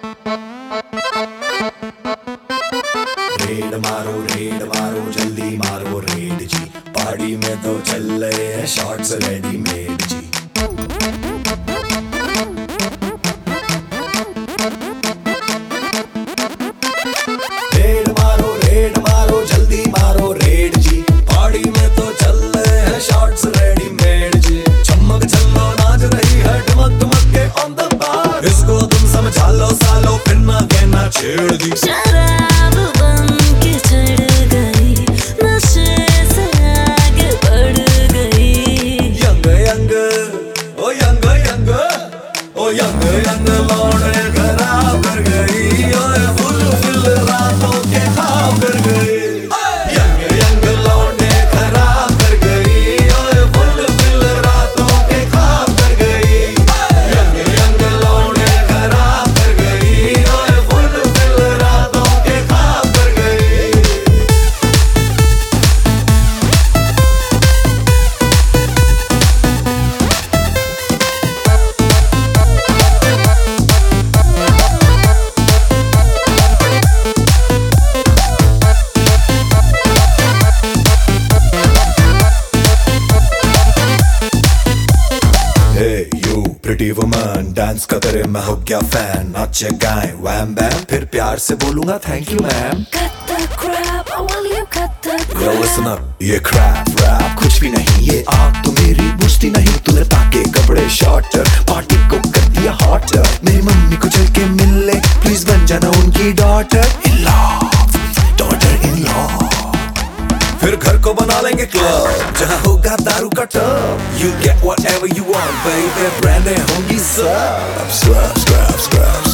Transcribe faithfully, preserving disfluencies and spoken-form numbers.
Red मारो raid मारो जल्दी मारो रेड जी, पार्टी में तो चल रहे हैं शॉर्ट्स रेडीमेड जी। रेड मारो रेड मारो जल्दी मारो रेड जी, पार्टी में तो चल रहे हैं शॉर्ट्स रेडीमेड जी। चमक चलो नाच रही है टमक टमक के ऑन द बार, इसको तुम समझा लो सालो फिर ना कहना छेड़ दी। शराब बन के चढ़ गई, नशे से आगे बढ़ गई। यंग यंग ओ यंग यंग ओ यंग यंग लौटे खराब कर गई, ओए फुल फुल रातों के ख्वाब कर गई। यंग यंग लौटे खराब कर गई, ओए फुल फुल रातों के ख्वाब कर गई। यंग यंग लौटे खराब कर गई, ओए फुल फुल रातों के ख्वाब कर गई। Hey you pretty woman, dance का तेरे मैं हो गया फैन, नाचे गाएं वैम बैम फिर प्यार से बोलूंगा thank you ma'am. Cut the crap, I want you cut the Yo crap. listen up, ये crap rap कुछ भी नहीं, ये आग तो मेरी बुझती नहीं। तूने ताके कपड़े शॉर्टर, पार्टी को कर दिया हॉटर। मेरी मम्मी को चल के मिल ले प्लीज, बन जाना उनकी daughter in love, daughter in love. फिर घर को बना लेंगे क्लब, जहाँ होगा दारू का tub. You get whatever you want baby, ब्रांडें होंगी सब। Scrub, scrub, scrub,